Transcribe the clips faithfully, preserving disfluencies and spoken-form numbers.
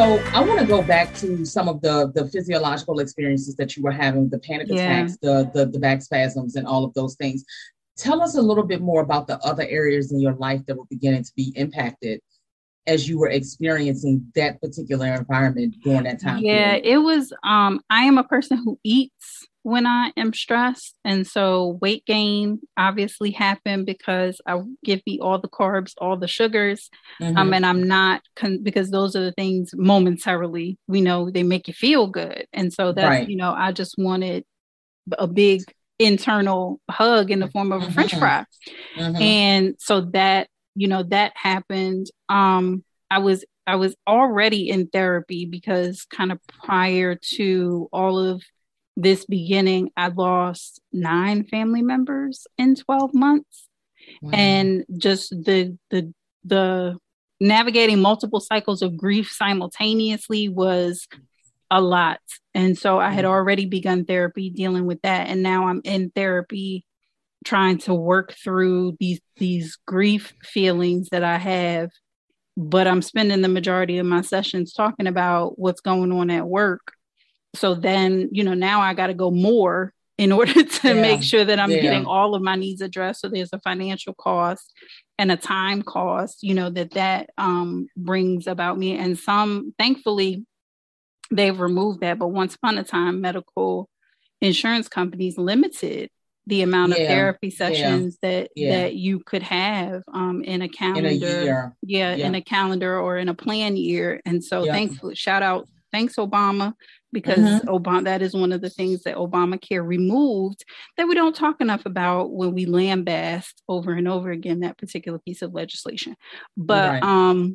So I want to go back to some of the the physiological experiences that you were having, the panic Yeah. attacks, the the, the back spasms, and all of those things. Tell us a little bit more about the other areas in your life that were beginning to be impacted as you were experiencing that particular environment during that time Yeah, period. it was um I am a person who eats when I am stressed, and so weight gain obviously happened because I give me all the carbs, all the sugars, um Mm-hmm. and I'm not con- because those are the things momentarily we know they make you feel good. And so that's, Right. you know, I just wanted a big internal hug in the form of a french Mm-hmm. fry. Mm-hmm. And so that, you know, that happened. Um, I was I was already in therapy because kind of prior to all of this beginning, I lost nine family members in twelve months. Wow. And just the the the navigating multiple cycles of grief simultaneously was a lot. And so I had Yeah. already begun therapy dealing with that. And now I'm in therapy trying to work through these these grief feelings that I have, but I'm spending the majority of my sessions talking about what's going on at work. So then, you know, now I got to go more in order to make Yeah. sure that I'm getting Yeah. all of my needs addressed. So there's a financial cost and a time cost, you know, that that um, brings about me. And some, thankfully, they've removed that. But once upon a time, medical insurance companies limited the amount of Yeah. therapy Yeah. sessions that Yeah. that you could have um, in a In a calendar, year. yeah, in Yeah. a calendar or in a plan year. And so, Yeah. thankfully, shout out, thanks Obama, because Mm-hmm. Obama, that is one of the things that Obamacare removed that we don't talk enough about when we lambast over and over again that particular piece of legislation. But Right. um,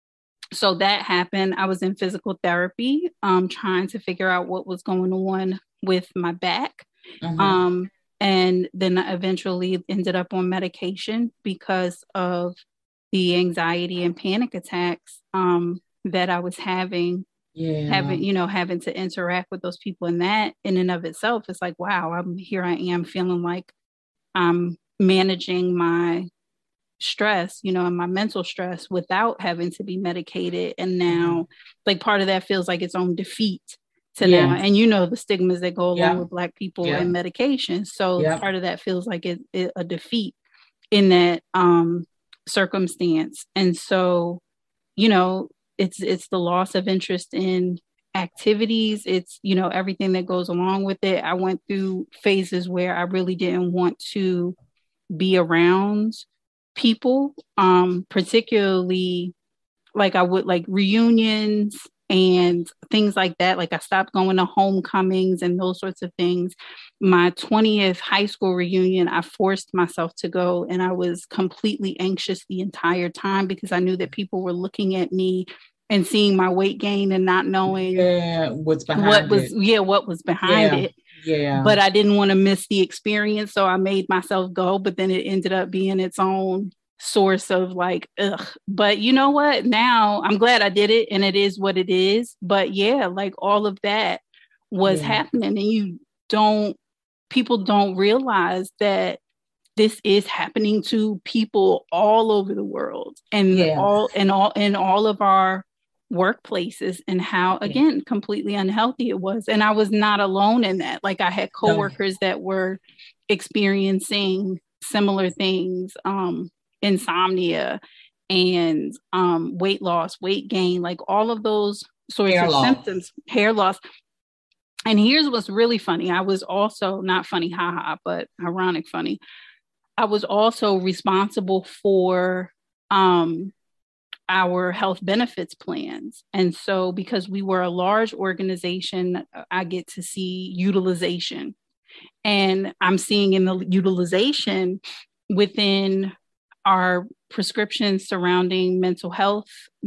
so that happened. I was in physical therapy, um, trying to figure out what was going on with my back. Mm-hmm. Um, and then I eventually ended up on medication because of the anxiety and panic attacks um, that I was having, Yeah. having, you know, having to interact with those people. And that in and of itself is like, wow, I'm here I am feeling like I'm managing my stress, you know, and my mental stress without having to be medicated. And Mm-hmm. now, like, part of that feels like its own defeat to now. Yeah. And you know, the stigmas that go along Yeah. with Black people Yeah. and medication. So Yeah. part of that feels like it, it, a defeat in that um, circumstance. And so, you know, it's it's the loss of interest in activities. It's, you know, everything that goes along with it. I went through phases where I really didn't want to be around people, um, particularly like I would like reunions and things like that. Like I stopped going to homecomings and those sorts of things. My twentieth high school reunion, I forced myself to go, and I was completely anxious the entire time because I knew that people were looking at me and seeing my weight gain and not knowing Yeah. What's what behind was, it? yeah, what was behind Yeah. it. Yeah. But I didn't want to miss the experience, so I made myself go. But then it ended up being its own source of like, ugh. But you know what? Now I'm glad I did it, and it is what it is. But yeah, like all of that was Yeah. happening, and you don't, people don't realize that this is happening to people all over the world, and Yeah. all and all in all of our workplaces, and how, Yeah. again, completely unhealthy it was. And I was not alone in that. Like, I had No. coworkers that were experiencing similar things, um insomnia and um weight loss, weight gain, like all of those sorts Hair of loss. symptoms, hair loss. And here's what's really funny. I was also, not funny, haha, but ironic funny, I was also responsible for um, our health benefits plans. And so, because we were a large organization, I get to see utilization. And I'm seeing in the utilization within our prescriptions surrounding mental health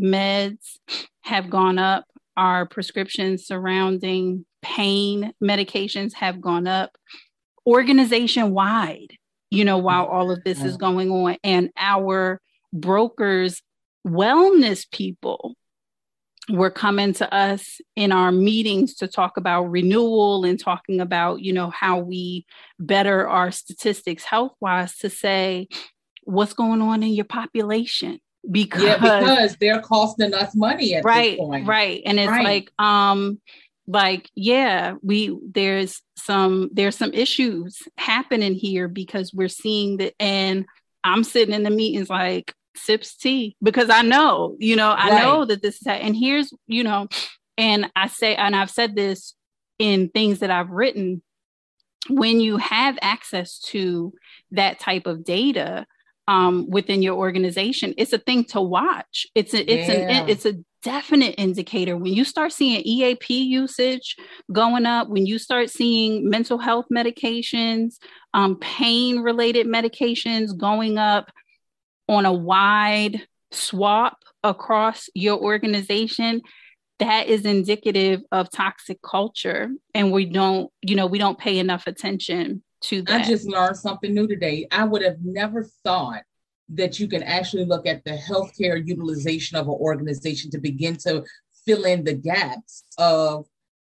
meds have gone up. Our prescriptions surrounding pain medications have gone up organization wide, you know, while all of this is Yeah. going on. And our brokers, wellness people were coming to us in our meetings to talk about renewal and talking about, you know, how we better our statistics health wise, to say, what's going on in your population? Yeah, because because they're costing us money at this right, point. right. And it's Right. like, um, like, yeah, we there's some there's some issues happening here because we're seeing that, and I'm sitting in the meetings like sips tea because I know, you know, I know Right. that this is, and here's, you know, and I say, and I've said this in things that I've written, when you have access to that type of data um, within your organization, it's a thing to watch. It's a, it's an, Yeah. it's a definite indicator. When you start seeing E A P usage going up, when you start seeing mental health medications, um, pain related medications going up on a wide swap across your organization, that is indicative of toxic culture, and we don't, you know, we don't pay enough attention to I that. just learned something new today. I would have never thought that you can actually look at the healthcare utilization of an organization to begin to fill in the gaps of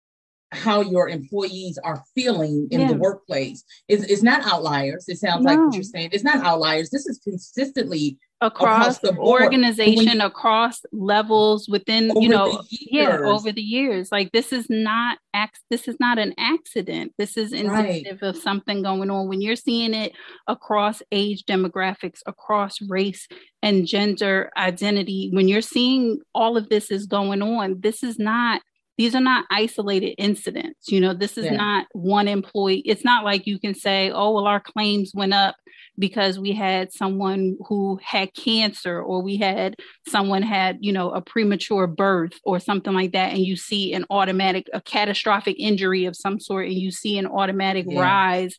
how your employees are feeling in yeah. the workplace. It's, it's not outliers. It sounds no. like what you're saying. It's not outliers. This is consistently across, across the board. Organization, you, across levels within, you know, yeah, over the years. Like this is not, this is not an accident. This is indicative right. of something going on. When you're seeing it across age demographics, across race and gender identity, when you're seeing all of this is going on, this is not, these are not isolated incidents. You know, this is yeah. not one employee. It's not like you can say, oh, well, our claims went up because we had someone who had cancer, or we had someone had, you know, a premature birth or something like that. And you see an automatic, a catastrophic injury of some sort, and you see an automatic yeah. rise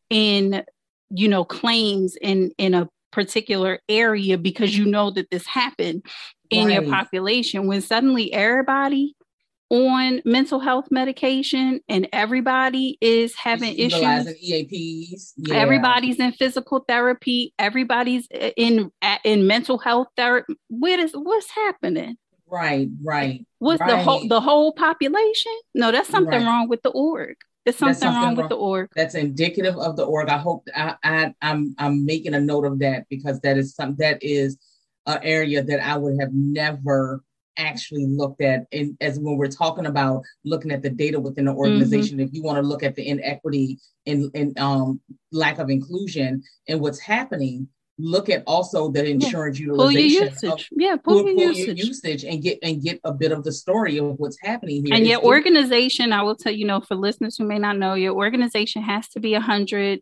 in, you know, claims in, in a particular area because you know that this happened in right. your population. When suddenly everybody on mental health medication and everybody is having issues. E A Ps. Yeah. Everybody's in physical therapy. Everybody's in in mental health therapy. What is what's happening? Right, right. What's right. the whole the whole population? No, that's something right. wrong with the org. There's something, something wrong, wrong with the org. That's indicative of the org. I hope I, I I'm I'm making a note of that, because that is some that is an area that I would have never actually looked at in, as when we're talking about looking at the data within the organization. Mm-hmm. If you want to look at the inequity and, and um, lack of inclusion and what's happening, look at also the insurance yeah. utilization. Pull your usage. Of, yeah, pull, pull, your, pull usage. your usage and get and get a bit of the story of what's happening here. And it's, your organization, I will tell you, know, for listeners who may not know, your organization has to be one hundred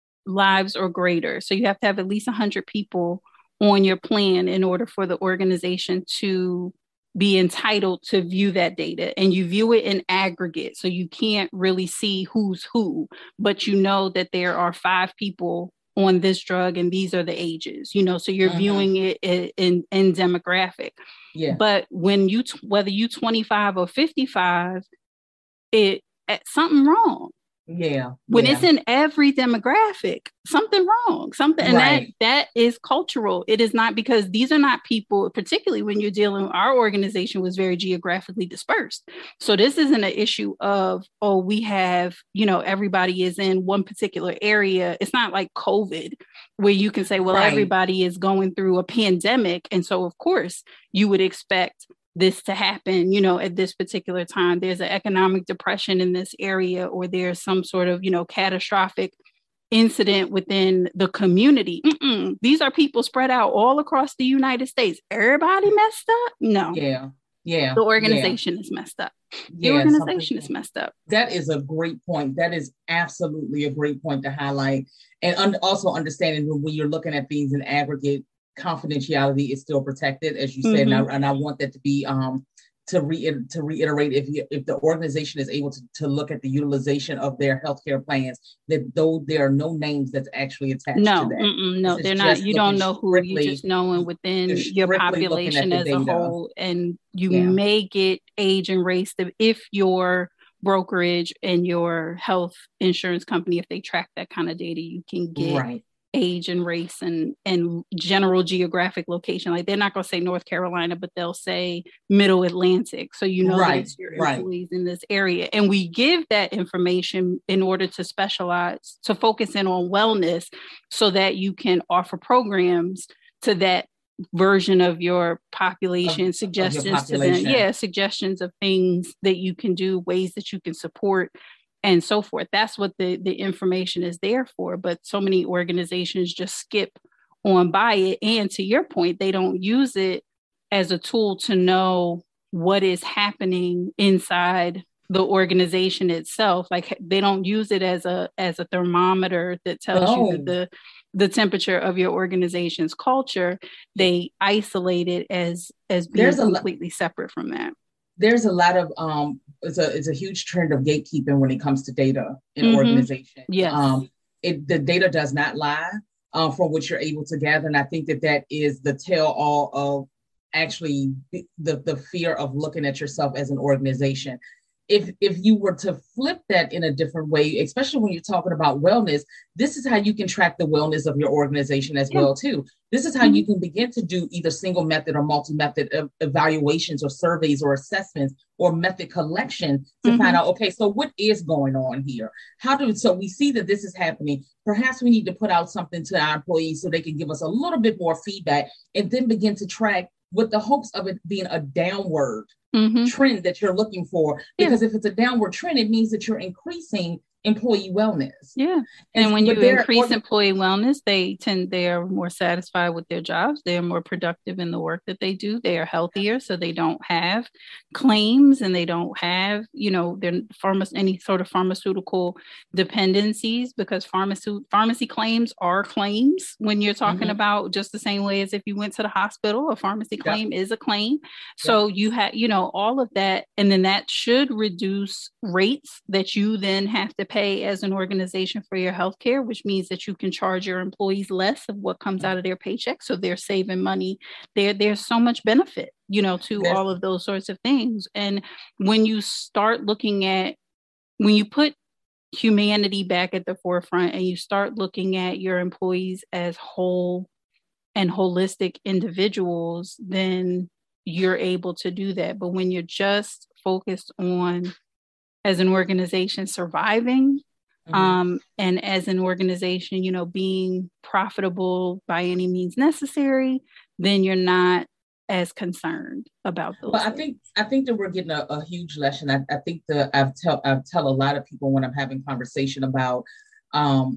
lives or greater. So you have to have at least one hundred people on your plan in order for the organization to be entitled to view that data, and you view it in aggregate. So you can't really see who's who, but you know that there are five people on this drug and these are the ages, you know, so you're uh-huh. viewing it in, in, in demographic. Yeah. But when you, whether you twenty-five or fifty-five, it, something wrong. Yeah. When yeah. it's in every demographic, something wrong, something, and right. that that is cultural. It is not, because these are not people, particularly when you're dealing, our organization was very geographically dispersed. So this isn't an issue of, oh, we have, you know, everybody is in one particular area. It's not like COVID where you can say, well, right. everybody is going through a pandemic. And so of course you would expect this to happen, you know, at this particular time. There's an economic depression in this area, or there's some sort of, you know, catastrophic incident within the community. Mm-mm. These are people spread out all across the United States. Everybody messed up? No. Yeah. Yeah. The organization yeah. is messed up. The yeah, organization is messed up. That is a great point. That is absolutely a great point to highlight. And un- also understanding when you're looking at things in aggregate, confidentiality is still protected, as you said, mm-hmm. and, I, and I want that to be um to re to reiterate. If you, if the organization is able to, to look at the utilization of their healthcare plans, that though there are no names that's actually attached no, to that. No, they're not. You don't know who. You just knowing within your population as data. a whole, and you yeah. may get age and race if your brokerage and your health insurance company, if they track that kind of data, you can get. Right. age and race and and general geographic location. Like they're not going to say North Carolina, but they'll say Middle Atlantic. So you know right, that it's your employees right. in this area. And we give that information in order to specialize, to focus in on wellness, so that you can offer programs to that version of your population, of, suggestions of your to them. population. Yeah, suggestions of things that you can do, ways that you can support, and so forth. That's what the, the information is there for. But so many organizations just skip on by it. And to your point, they don't use it as a tool to know what is happening inside the organization itself. Like they don't use it as a as a thermometer that tells Oh. you that the the temperature of your organization's culture. They isolate it as as being There's completely lo- separate from that. There's a lot of um it's a it's a huge trend of gatekeeping when it comes to data in mm-hmm. organizations. Yes. Um it the data does not lie uh, from what you're able to gather. And I think that that is the tell all of actually the, the fear of looking at yourself as an organization. If if you were to flip that in a different way, especially when you're talking about wellness, this is how you can track the wellness of your organization as yeah. well, too. This is how mm-hmm. you can begin to do either single method or multi-method ev- evaluations or surveys or assessments or method collection to mm-hmm. find out, okay, so what is going on here? How do so we see that this is happening? Perhaps we need to put out something to our employees so they can give us a little bit more feedback and then begin to track with the hopes of it being a downward mm-hmm. trend that you're looking for. Because yeah. if it's a downward trend, it means that you're increasing employee wellness. Yeah. And, and when you increase employee wellness, they tend, they are more satisfied with their jobs. They are more productive in the work that they do. They are healthier, so they don't have claims and they don't have, you know, their pharma, any sort of pharmaceutical dependencies, because pharmacy, pharmacy claims are claims when you're talking mm-hmm. about just the same way as if you went to the hospital, a pharmacy claim yep. is a claim. So yep. you have, you know, all of that. And then that should reduce rates that you then have to pay as an organization for your healthcare, which means that you can charge your employees less of what comes out of their paycheck. So they're saving money. There, there's so much benefit, you know, to yes. all of those sorts of things. And when you start looking at, when you put humanity back at the forefront and you start looking at your employees as whole and holistic individuals, then you're able to do that. But when you're just focused on, as an organization, surviving, mm-hmm. um, and as an organization, you know, being profitable by any means necessary, then you're not as concerned about those. Well, I think I think that we're getting a, a huge lesson. I, I think that I've tell I tell a lot of people when I'm having conversation about. Um,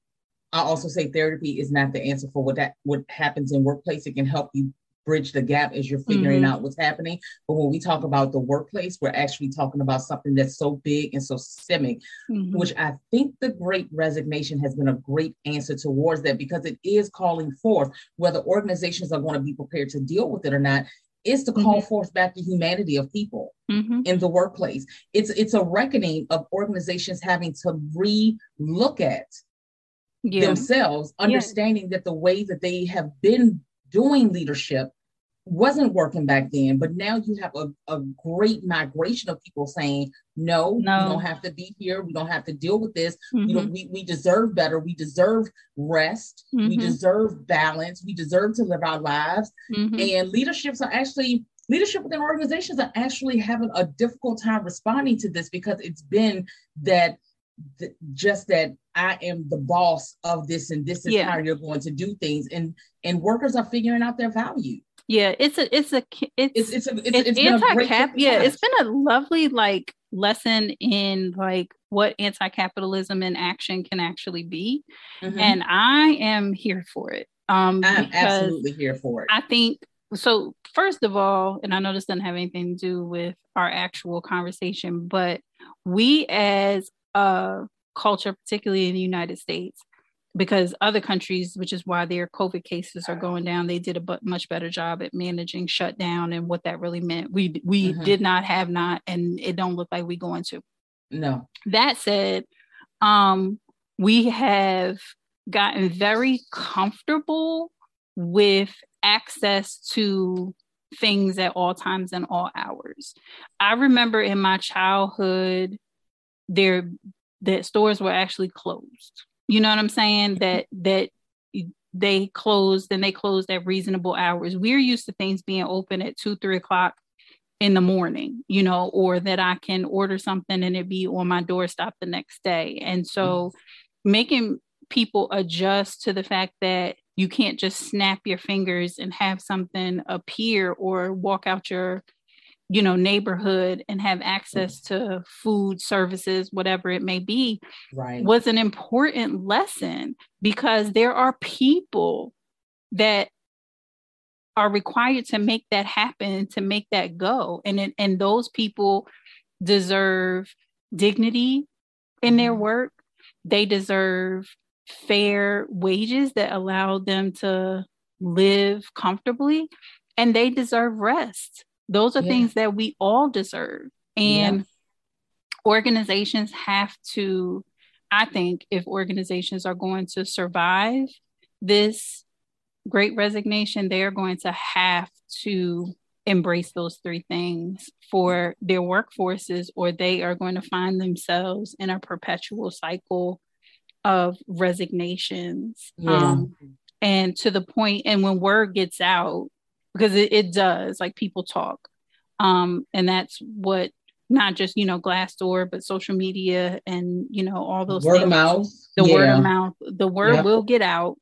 I also say therapy is not the answer for what that what happens in workplace. It can help you bridge the gap as you're figuring mm-hmm. out what's happening. But when we talk about the workplace, we're actually talking about something that's so big and so systemic, mm-hmm. which I think the Great Resignation has been a great answer towards that, because it is calling forth, whether organizations are going to be prepared to deal with it or not, is to call mm-hmm. forth back the humanity of people mm-hmm. in the workplace. It's, it's a reckoning of organizations having to re-look at yeah. themselves, understanding yeah. that the way that they have been doing leadership wasn't working back then, but now you have a, a great migration of people saying, no, no, we don't have to be here. We don't have to deal with this. Mm-hmm. You know, we, we deserve better. We deserve rest. Mm-hmm. We deserve balance. We deserve to live our lives. Mm-hmm. And leaderships are actually, leadership within organizations are actually having a difficult time responding to this, because it's been that th- just that I am the boss of this, and this is yeah. how you're going to do things. And and workers are figuring out their value. Yeah, it's a it's a it's it's, it's a it's, it's, it's anti-cap. Yeah, it's been a lovely like lesson in like what anti-capitalism in action can actually be, mm-hmm. and I am here for it. Um, I'm absolutely here for it. I think so. First of all, and I know this doesn't have anything to do with our actual conversation, but we as a culture, particularly in the United States, because other countries, which is why their COVID cases are going down, they did a b- much better job at managing shutdown and what that really meant. We we mm-hmm. did not have not, and it don't look like we're going to. No. That said, um, we have gotten very comfortable with access to things at all times and all hours. I remember in my childhood, there that stores were actually closed. You know what I'm saying? That that they closed and they closed at reasonable hours. We're used to things being open at two, three o'clock in the morning, you know, or that I can order something and it be on my doorstep the next day. And so mm-hmm. making people adjust to the fact that You can't just snap your fingers and have something appear or walk out your, you know, neighborhood and have access to food, services, whatever it may be. Right. Was an important lesson, because there are people that are required to make that happen, to make that go. And it, and those people deserve dignity in their work. They deserve fair wages that allow them to live comfortably, and they deserve rest. Those are yeah. things that we all deserve. And yeah. organizations have to, I think, if organizations are going to survive this great resignation, they are going to have to embrace those three things for their workforces, or they are going to find themselves in a perpetual cycle of resignations. Yeah. Um, and to the point, and when word gets out, because it, it does, like people talk. Um, and that's what, not just, you know, Glassdoor, but social media and, you know, all those word things. Of mouth. The Yeah. word of mouth, the word Yep. will get out,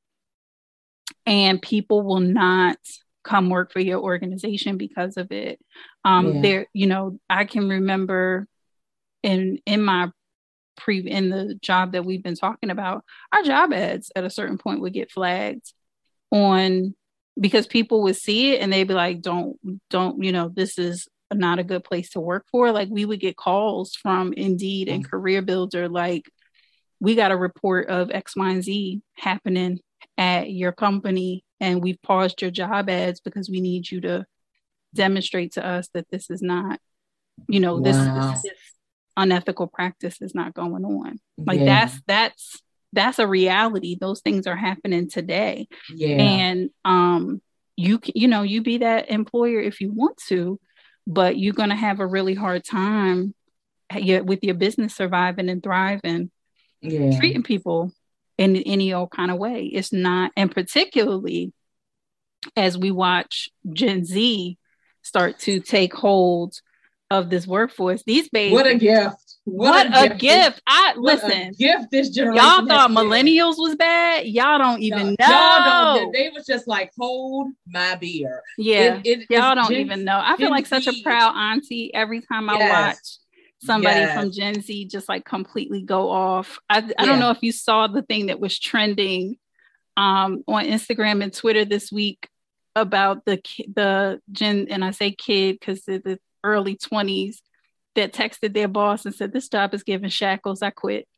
and people will not come work for your organization because of it. Um, Yeah. There, you know, I can remember in, in my pre in the job that we've been talking about, our job ads at a certain point would get flagged on, because people would see it and they'd be like, don't, don't, you know, this is not a good place to work for. Like, we would get calls from Indeed and Career Builder, like, we got a report of X, Y, and Z happening at your company, and we've paused your job ads because we need you to demonstrate to us that this is not, you know, this, Wow. this, this unethical practice is not going on. Like, Yeah. that's, that's, that's a reality. Those things are happening today. Yeah. And, um, you, you know, you be that employer if you want to, but you're going to have a really hard time with your business surviving and thriving, yeah. treating people in any old kind of way. It's not, and particularly as we watch Gen Z start to take hold of this workforce, these babies. What a gift. What, what a, gift. gift. I what listen. A gift this generation. Y'all thought millennials was bad. Y'all don't even no, know. Y'all don't. They was just like, hold my beer. Yeah. It, it, y'all don't Gen, even know. I feel Gen like such a proud auntie every time I yes. watch somebody yes. from Gen Z just like completely go off. I, I yeah. don't know if you saw the thing that was trending um, on Instagram and Twitter this week about the the Gen, and I say kid because the, the early twenties, that texted their boss and said, "This job is giving shackles. I quit."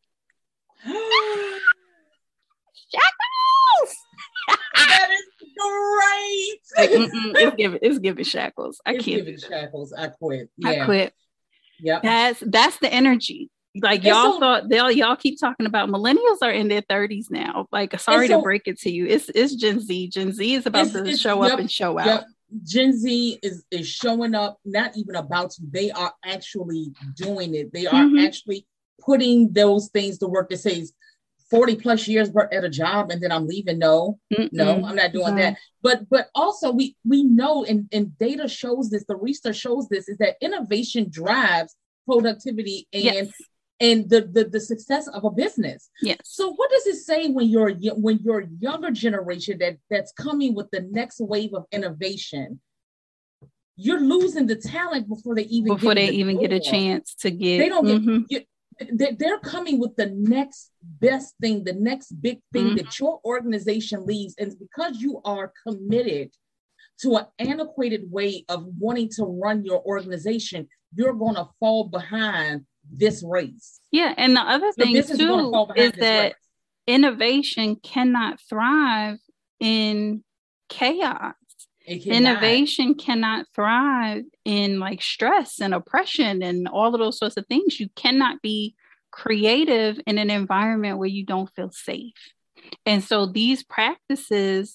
Shackles. That is great. Like, it's giving it's giving shackles. I it's can't. Giving shackles. I quit. Yeah. I quit. Yep. That's that's the energy. Like, y'all so, thought they'll y'all keep talking about millennials are in their thirties now. Like, sorry so, to break it to you. It's it's Gen Z. Gen Z is about it's, to it's, show yep, up and show out. Yep. Gen Z is, is showing up, not even about to, they are actually doing it. They are mm-hmm. actually putting those things to work that says forty plus years at a job and then I'm leaving. No, Mm-mm. no, I'm not doing mm-hmm. that. But but also we we know, and, and data shows this, the research shows this, is that innovation drives productivity and yes. and the, the the success of a business. Yes. So what does it say when you're when your younger generation that that's coming with the next wave of innovation, you're losing the talent before they even before get they the even door. get a chance to get. They don't mm-hmm. get. You, they're coming with the next best thing, the next big thing mm-hmm. that your organization leaves, and because you are committed to an antiquated way of wanting to run your organization, you're going to fall behind this race. Yeah, and the other thing too is that race. Innovation cannot thrive in chaos. Innovation cannot thrive in like stress and oppression and all of those sorts of things. You cannot be creative in an environment where you don't feel safe. And so these practices,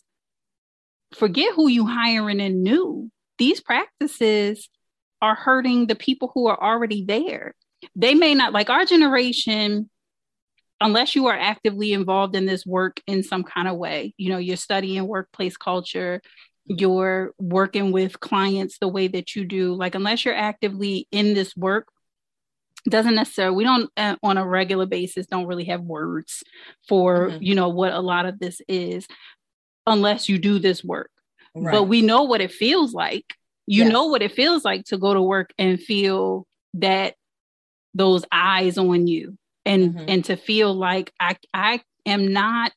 forget who you hiring in new. These practices are hurting the people who are already there. They may not, like our generation, unless you are actively involved in this work in some kind of way, you know, you're studying workplace culture, you're working with clients the way that you do, like, unless you're actively in this work, doesn't necessarily, we don't uh, on a regular basis, don't really have words for, mm-hmm. you know, what a lot of this is. unless you do this work. Right. But we know what it feels like. You yes. know what it feels like to go to work and feel that those eyes on you, and mm-hmm. and to feel like I I am not,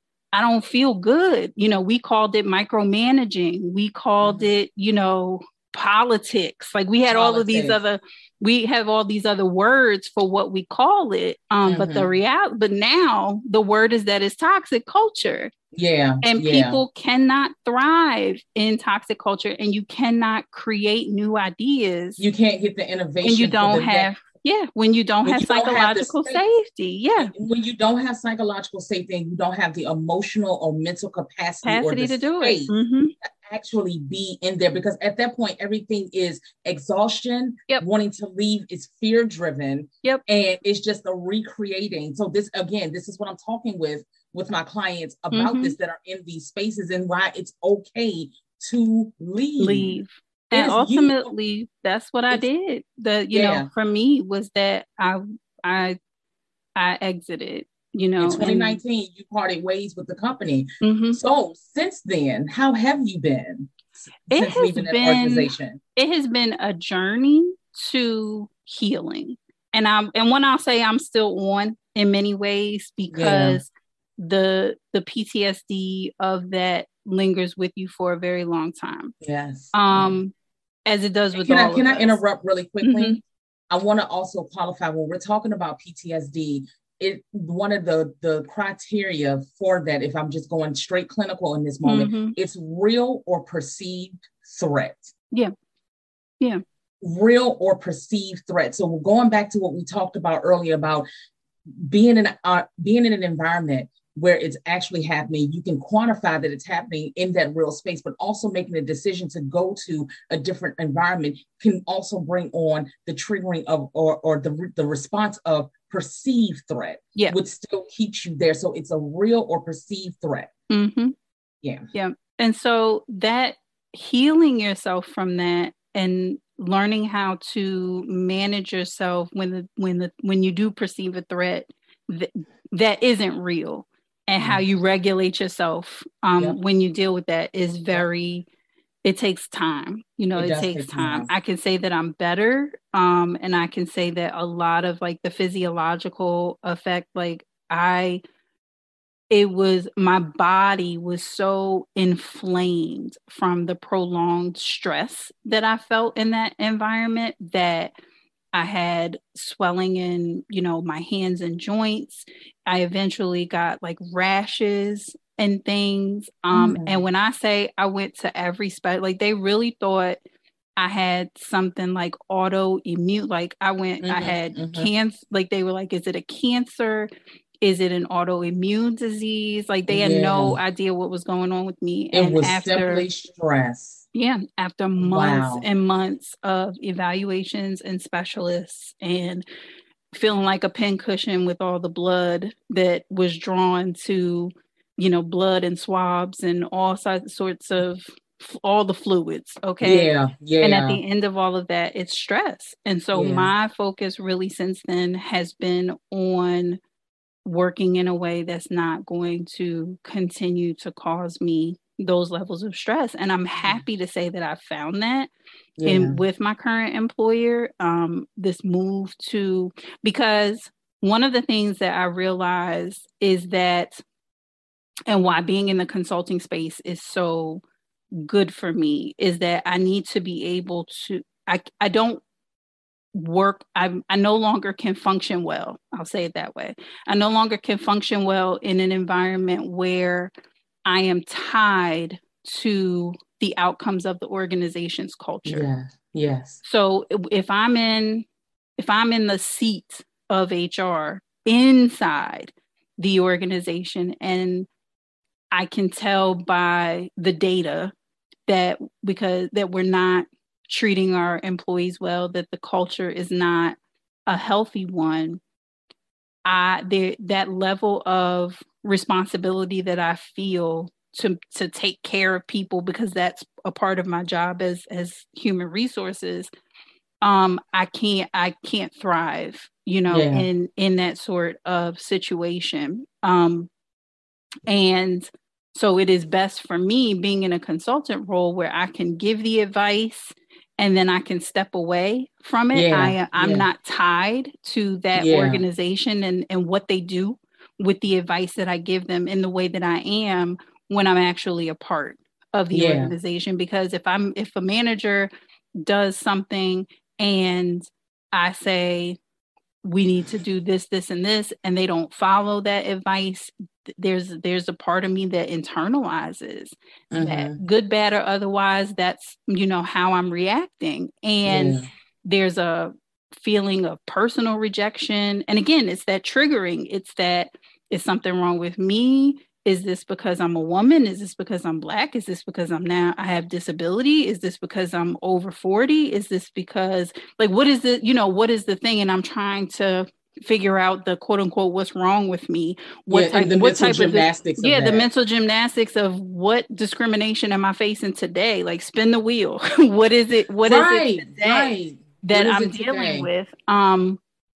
I don't feel good. You know, we called it micromanaging. We called mm-hmm. it, you know, politics. Like we had politics. all of these other, we have all these other words for what we call it. Um, mm-hmm. But the reality, but now the word is that it's toxic culture. Yeah. And yeah. people cannot thrive in toxic culture, and you cannot create new ideas. You can't get the innovation. And you don't have, next- yeah, when you don't when have you don't psychological have safety. Yeah. When you don't have psychological safety and you don't have the emotional or mental capacity, capacity or the to do space it. Mm-hmm. to actually be in there, because at that point, everything is exhaustion, yep. wanting to leave is fear driven. Yep. And it's just a recreating. So this, again, this is what I'm talking with, with my clients about mm-hmm. this, that are in these spaces, and why it's okay to leave. Leave. And ultimately, you. that's what I did. The, you yeah. know, for me was that I, I, I exited, you know. In twenty nineteen, and, you parted ways with the company. Mm-hmm. So since then, how have you been it since has leaving been, that organization? It has been a journey to healing. And I'm, and when I say I'm still on in many ways, because yeah. the, the P T S D of that lingers with you for a very long time. Yes. Um, yeah. As it does with can all I, Can of I us. interrupt really quickly? Mm-hmm. I want to also qualify, when we're talking about P T S D, it one of the, the criteria for that, if I'm just going straight clinical in this moment, mm-hmm. it's real or perceived threat. Yeah. Yeah. Real or perceived threat. So we're going back to what we talked about earlier about being in uh, being in an environment where it's actually happening. You can quantify that it's happening in that real space, but also making a decision to go to a different environment can also bring on the triggering of, or, or the, the response of perceived threat, yeah. which still keeps you there. So it's a real or perceived threat. Mm-hmm. Yeah. Yeah. And so that healing yourself from that and learning how to manage yourself when the, when the, when you do perceive a threat that, that isn't real, and how you regulate yourself um, yep. when you deal with that is very, yep. it takes time. You know, it, it takes take time. time. I can say that I'm better. Um, and I can say that a lot of like the physiological effect, like I, it was, my body was so inflamed from the prolonged stress that I felt in that environment that I had swelling in, you know, my hands and joints. I eventually got like rashes and things. Um, mm-hmm. And when I say I went to every spec, like they really thought I had something like autoimmune. Like I went, mm-hmm. I had mm-hmm. cancer. Like they were like, is it a cancer? Is it an autoimmune disease? Like they had yeah. no idea what was going on with me. It and was after, simply stress. Yeah, after months wow. and months of evaluations and specialists and feeling like a pincushion with all the blood that was drawn to, you know, blood and swabs and all sorts of all the fluids. Okay. Yeah. Yeah. And at the end of all of that, it's stress. And so yeah. my focus really since then has been on working in a way that's not going to continue to cause me those levels of stress. And I'm happy to say that I found that yeah. in with my current employer, um, this move to, because one of the things that I realized is that, and why being in the consulting space is so good for me, is that I need to be able to, I, I don't work, I, I no longer can function well. I'll say it that way. I no longer can function well in an environment where I am tied to the outcomes of the organization's culture. Yeah. Yes. So if I'm in, if I'm in the seat of H R inside the organization, and I can tell by the data that because that we're not treating our employees well, that the culture is not a healthy one, I there that level of responsibility that I feel to to take care of people, because that's a part of my job as as human resources. Um, I can't I can't thrive, you know, yeah. in in that sort of situation. Um, and So it is best for me being in a consultant role where I can give the advice and then I can step away from it. Yeah, I, I'm yeah, not tied to that yeah, organization and, and what they do with the advice that I give them in the way that I am when I'm actually a part of the yeah, organization. Because if I'm, if a manager does something and I say, we need to do this, this, and this, and they don't follow that advice, there's there's a part of me that internalizes that, mm-hmm, good, bad, or otherwise. That's, you know, how I'm reacting. And yeah, there's a feeling of personal rejection. And again, it's that triggering. It's that, is something wrong with me? Is this because I'm a woman? Is this because I'm Black? Is this because I'm now I have disability? Is this because I'm over forty? Is this because, like, what is the, you know, what is the thing? And I'm trying to figure out the quote unquote what's wrong with me. yeah, What type and the what mental type of this, gymnastics of yeah, the that. mental gymnastics of what discrimination am I facing today? Like, spin the wheel. What is it? What is it Right, today right. What that is I'm it dealing today? with? Um,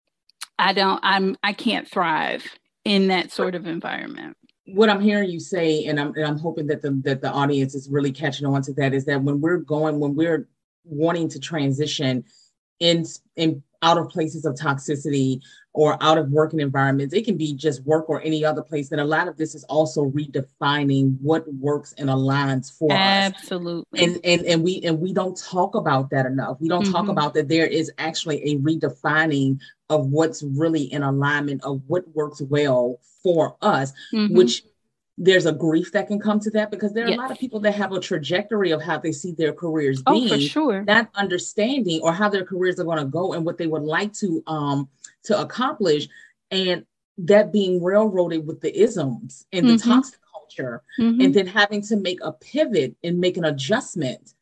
I don't, I'm, I can't thrive in that sort of environment. What I'm hearing you say, and I'm and I'm hoping that the that the audience is really catching on to that, is that when we're going, when we're wanting to transition in in out of places of toxicity or out of working environments, it can be just work or any other place. And a lot of this is also redefining what works and aligns for us. Absolutely. And and and we and we don't talk about that enough. We don't talk Mm-hmm. about that there is actually a redefining of what's really in alignment of what works well for us, Mm-hmm. which there's a grief that can come to that, because there are a Yes. lot of people that have a trajectory of how they see their careers Oh, for being, sure. not understanding or how their careers are going to go and what they would like to um to accomplish, and that being railroaded with the isms and the Mm-hmm. toxic culture, Mm-hmm. and then having to make a pivot and make an adjustment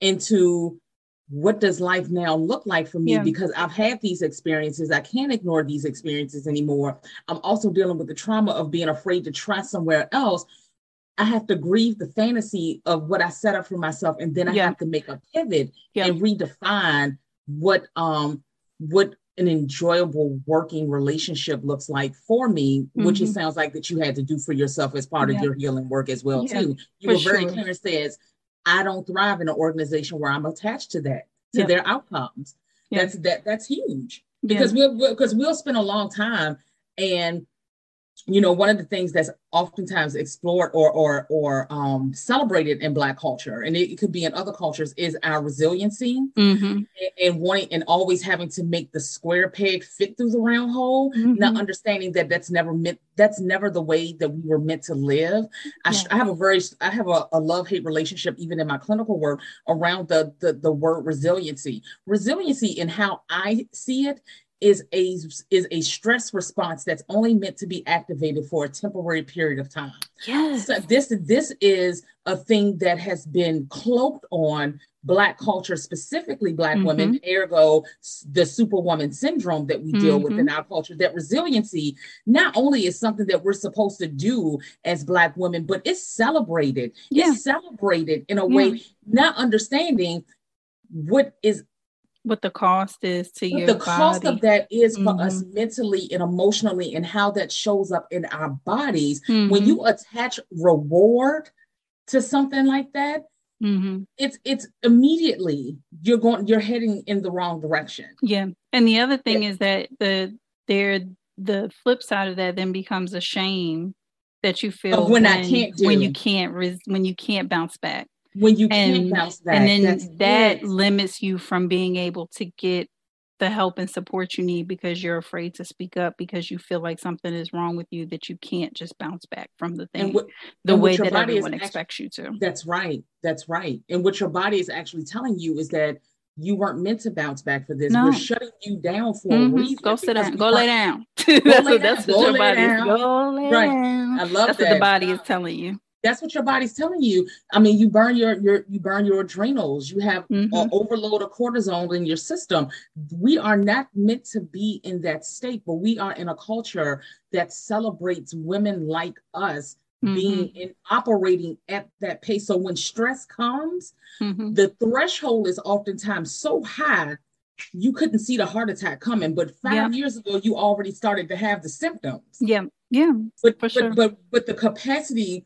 into what does life now look like for me, Yeah. because I've had these experiences. I can't ignore these experiences anymore. I'm also dealing with the trauma of being afraid to try somewhere else. I have to grieve the fantasy of what I set up for myself, and then I Yeah. have to make a pivot Yeah. and redefine what um what an enjoyable working relationship looks like for me, which it Mm-hmm. sounds like that you had to do for yourself as part of Yeah. your healing work as well Yeah. too. You For were very sure. clear and says, I don't thrive in an organization where I'm attached to that, to Yep. their outcomes. Yeah. That's that that's huge, Yeah. because we'll because we'll, we'll spend a long time. And you know, one of the things that's oftentimes explored or or or um, celebrated in Black culture, and it, it could be in other cultures, is our resiliency, Mm-hmm. and wanting and always having to make the square peg fit through the round hole, not Mm-hmm. understanding that that's never meant that's never the way that we were meant to live. I, Yeah. I have a very I have a, a love-hate relationship even in my clinical work around the, the the word resiliency. Resiliency, in how I see it, is a is a stress response that's only meant to be activated for a temporary period of time. Yes. So this this is a thing that has been cloaked on Black culture, specifically Black Mm-hmm. women, ergo the superwoman syndrome that we deal with Mm-hmm. in our culture. That resiliency not only is something that we're supposed to do as Black women, but it's celebrated. Yeah. It's celebrated in a Yeah. way, not understanding what is What the cost is to what your the cost body. of that is for Mm-hmm. us mentally and emotionally, and how that shows up in our bodies. Mm-hmm. When you attach reward to something like that, Mm-hmm. it's it's immediately you're going you're heading in the wrong direction. Yeah. And the other thing Yeah. is that the there the flip side of that then becomes a shame that you feel Of when I when can't do. when you can't res- when you can't bounce back. When you can't And bounce back. and then That's that it. limits you from being able to get the help and support you need, because you're afraid to speak up, because you feel like something is wrong with you, that you can't just bounce back from the And thing what the and way what your that body is everyone actually, expects you to. that's right. That's right. And what your body is actually telling you is that you weren't meant to bounce back for this. No. We're shutting you down for Mm-hmm. a reason. Go sit because down. we Go lay weren't- down. Go that's lay what, down. that's Go what your lay body is. down. Go lay Right. down. I love That's that. what the body is telling you. That's what your body's telling you. I mean, you burn your your you burn your adrenals. You have Mm-hmm. an overload of cortisol in your system. We are not meant to be in that state, but we are in a culture that celebrates women like us Mm-hmm. being in operating at that pace. So when stress comes, Mm-hmm. the threshold is oftentimes so high you couldn't see the heart attack coming. But five Yeah. years ago, you already started to have the symptoms. Yeah. Yeah. But For sure. but but but the capacity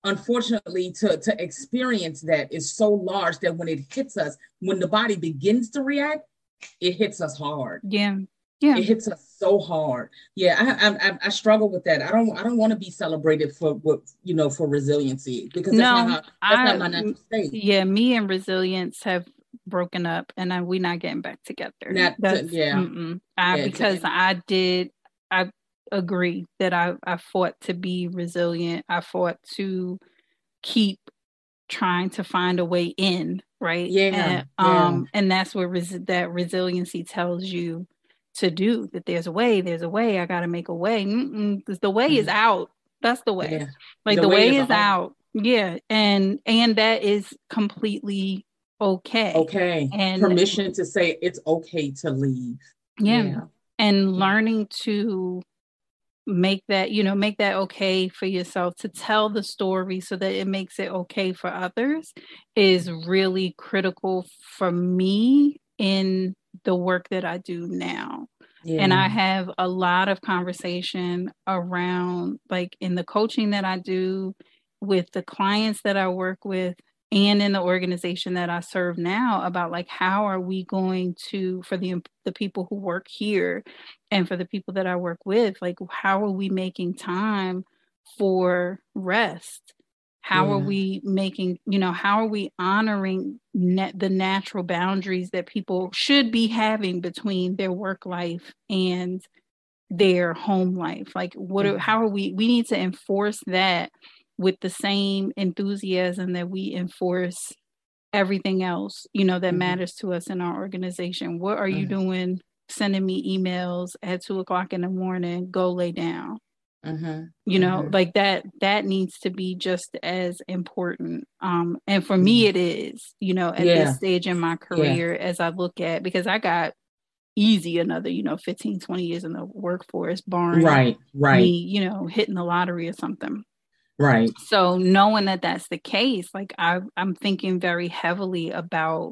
unfortunately, to, to experience that is so large that when it hits us, when the body begins to react, it hits us hard. Yeah. Yeah. It hits us so hard. Yeah, I, I I struggle with that. I don't I don't want to be celebrated for what you know for resiliency because that's no, not how, that's I, not my natural state. Yeah, me and resilience have broken up, and I, we're not getting back together. Not to, yeah, I, yeah, because to, I did. I agree that I I fought to be resilient. I fought to keep trying to find a way in, right? Yeah, and, yeah. um, and that's what res- that resiliency tells you to do. That there's a way. There's a way. I got to make a way. Because the way mm-hmm. is out. That's the way. Yeah. Like the, the way, way is, is out. Yeah, and and that is completely okay. Okay. And permission to say it's okay to leave. Yeah, yeah. And learning to make that, you know, make that okay for yourself, to tell the story so that it makes it okay for others is really critical for me in the work that I do now. Yeah. And I have a lot of conversation around, like in the coaching that I do with the clients that I work with and in the organization that I serve now, about like, how are we going to, for the the people who work here and for the people that I work with, like, how are we making time for rest? How yeah. are we making, you know, how are we honoring net, the natural boundaries that people should be having between their work life and their home life? Like, what, mm-hmm. are, how are we, we need to enforce that with the same enthusiasm that we enforce everything else, you know, that mm-hmm. matters to us in our organization. What are mm-hmm. you doing? Sending me emails at two o'clock in the morning, go lay down. Mm-hmm. You know, mm-hmm. like that, that needs to be just as important. Um, and for mm-hmm. me, it is, you know, at yeah. this stage in my career, yeah. as I look at, because I got easy another, you know, fifteen, twenty years in the workforce, barring right, right. me, you know, hitting the lottery or something. Right. So knowing that that's the case, like I, I'm thinking very heavily about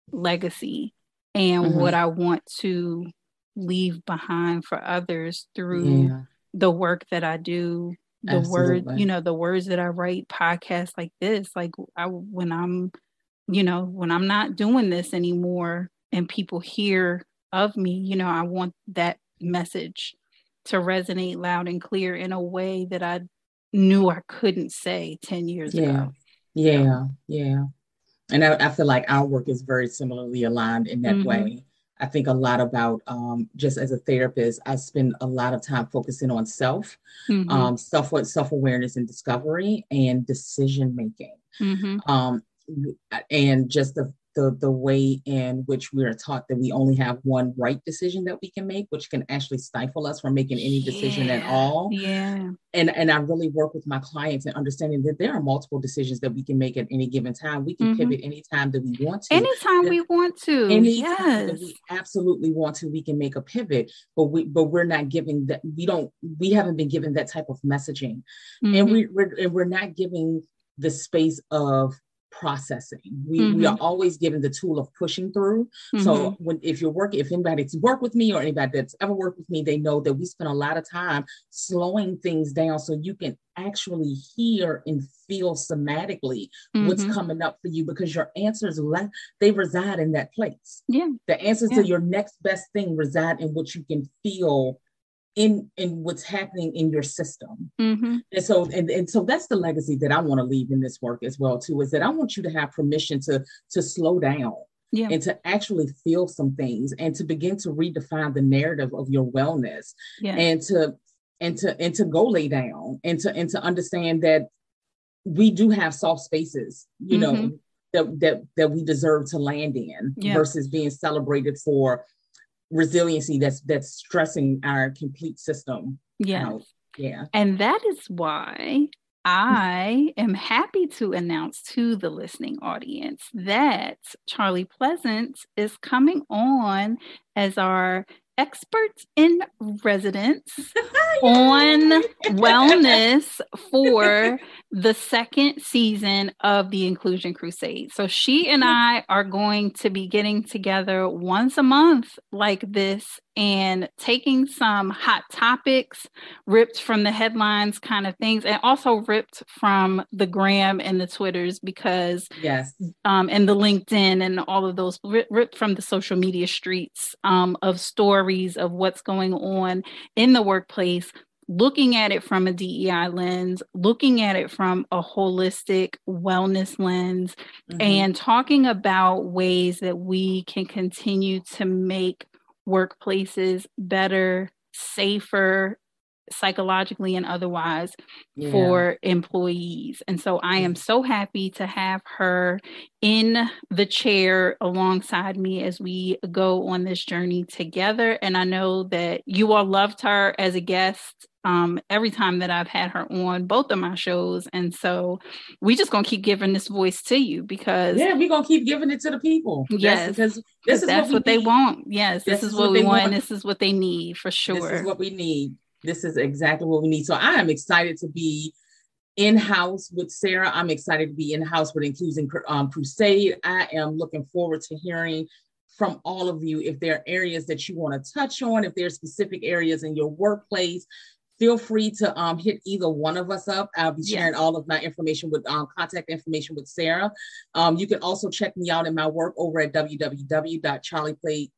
legacy and mm-hmm. what I want to leave behind for others through yeah. the work that I do, the Absolutely. word, you know, the words that I write, podcasts like this. Like I, when I'm, you know, when I'm not doing this anymore and people hear of me, you know, I want that message to resonate loud and clear in a way that I knew I couldn't say ten years yeah. ago. Yeah, yeah. Yeah. And I, I feel like our work is very similarly aligned in that mm-hmm. way. I think a lot about, um, just as a therapist, I spend a lot of time focusing on self, mm-hmm. um, self, self-awareness and discovery and decision-making. Mm-hmm. Um, and just the, the, the way in which we are taught that we only have one right decision that we can make, which can actually stifle us from making any decision yeah. at all. Yeah. And, and I really work with my clients in understanding that there are multiple decisions that we can make at any given time. We can mm-hmm. pivot anytime that we want to. Anytime we want to. Anytime yes. that we absolutely want to, we can make a pivot, but we, but we're not giving that. We don't, we haven't been given that type of messaging mm-hmm. and we, we're, and we're not giving the space of processing. We mm-hmm. we are always given the tool of pushing through. Mm-hmm. So when if you're working, if anybody's worked with me or anybody that's ever worked with me, they know that we spend a lot of time slowing things down so you can actually hear and feel somatically mm-hmm. what's coming up for you, because your answers le- they reside in that place. Yeah. The answers yeah. to your next best thing reside in what you can feel in in what's happening in your system. Mm-hmm. And so and, and so that's the legacy that I want to leave in this work as well too, is that I want you to have permission to to slow down yeah. and to actually feel some things and to begin to redefine the narrative of your wellness yeah. and to and to and to go lay down and to and to understand that we do have soft spaces, you mm-hmm. know, that that that we deserve to land in yeah. versus being celebrated for resiliency that's that's stressing our complete system yeah out. Yeah. And that is why I am happy to announce to the listening audience that Charlie Pleasant is coming on as our expert in residence on wellness for the second season of the Inclusion Crusade. So she and I are going to be getting together once a month like this and taking some hot topics, ripped from the headlines kind of things, and also ripped from the gram and the Twitters, because yes, um, and the LinkedIn and all of those, ripped from the social media streets um, of stories of what's going on in the workplace, looking at it from a D E I lens, looking at it from a holistic wellness lens, mm-hmm. and talking about ways that we can continue to make workplaces better, safer, psychologically and otherwise, yeah. for employees. And so I am so happy to have her in the chair alongside me as we go on this journey together. And I know that you all loved her as a guest um, every time that I've had her on both of my shows. And so we just going to keep giving this voice to you, because yeah, we're going to keep giving it to the people. Yes, because this is that's what, what they want. Yes, this, this is, is what, what we want. want. This is what they need, for sure. This is what we need. This is exactly what we need. So I am excited to be in-house with Sarah. I'm excited to be in-house with Inclusion um, Crusade. I am looking forward to hearing from all of you. If there are areas that you want to touch on, if there are specific areas in your workplace, feel free to um, hit either one of us up. I'll be sharing yes. all of my information with um, contact information with Sarah. Um, you can also check me out in my work over at w w w dot charlie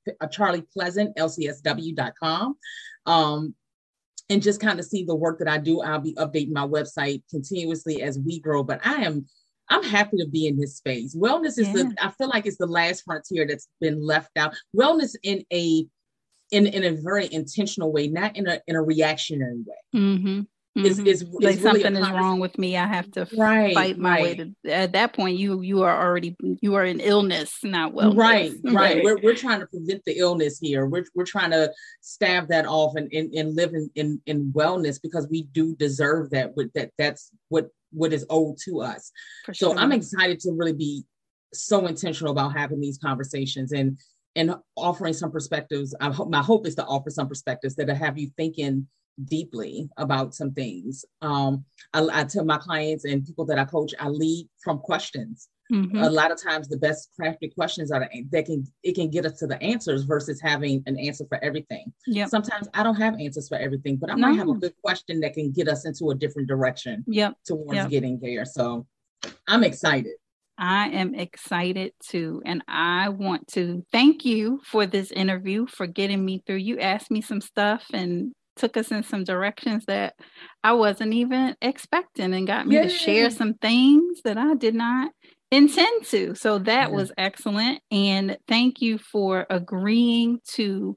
pleasant l c s w dot com. Um, and just kind of see the work that I do. I'll be updating my website continuously as we grow, but I am, I'm happy to be in this space. Wellness is yeah. the, I feel like it's the last frontier that's been left out. Wellness in a, in, in a very intentional way, not in a, in a reactionary way. Mm-hmm. Mm-hmm. Is, is, like is really something is wrong with me, I have to right, fight my right. way to. At that point, you you are already you are in illness, not wellness. Right, right. right. We're we're trying to prevent the illness here. We're we're trying to stave that off and and, and live in, in in wellness, because we do deserve that. With that, that's what what is owed to us. For so sure. I'm excited to really be so intentional about having these conversations and and offering some perspectives. I hope my hope is to offer some perspectives that have you thinking deeply about some things. Um, I, I tell my clients and people that I coach, I lead from questions. Mm-hmm. A lot of times the best crafted questions are the, that can, it can get us to the answers versus having an answer for everything. Yep. Sometimes I don't have answers for everything, but I no. might have a good question that can get us into a different direction yep. towards yep. getting there. So I'm excited. I am excited too. And I want to thank you for this interview, for getting me through. You asked me some stuff and took us in some directions that I wasn't even expecting, and got me Yay. to share some things that I did not intend to. So that yeah. was excellent. And thank you for agreeing to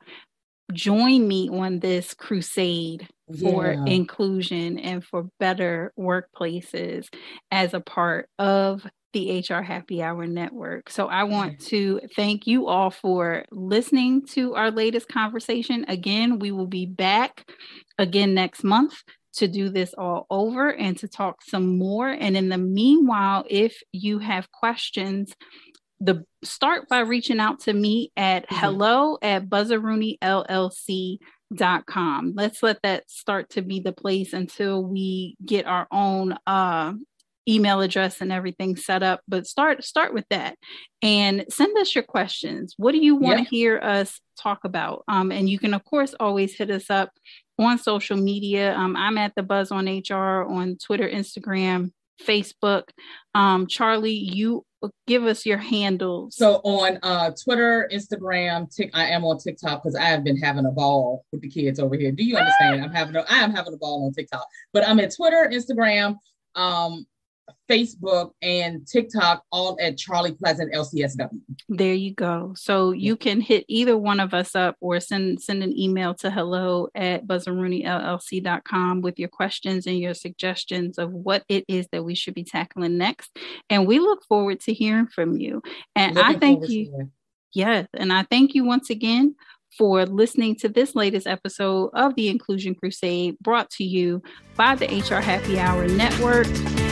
join me on this crusade for yeah. inclusion and for better workplaces as a part of the H R Happy Hour Network. So I want to thank you all for listening to our latest conversation. Again, we will be back again next month to do this all over and to talk some more. And in the meanwhile, if you have questions, the start by reaching out to me at mm-hmm. hello at buzzaroonie L L C dot com. Let's let that start to be the place until we get our own uh email address and everything set up, but start start with that and send us your questions. What do you want to yep. hear us talk about? Um, and you can of course always hit us up on social media. Um, I'm at the Buzz on H R on Twitter, Instagram, Facebook. Um, Charlie, you give us your handles. So on uh, Twitter, Instagram, tick, I am on TikTok because I have been having a ball with the kids over here. Do you understand? I'm having a, I am having a ball on TikTok, but I'm at Twitter, Instagram, um, Facebook, and TikTok, all at Charlie Pleasant L C S W. There you go. So you can hit either one of us up or send send an email to hello at buzzaroonie L L C dot com with your questions and your suggestions of what it is that we should be tackling next. And we look forward to hearing from you. And Looking I thank you. Yes. And I thank you once again for listening to this latest episode of the Inclusion Crusade, brought to you by the H R Happy Hour Network.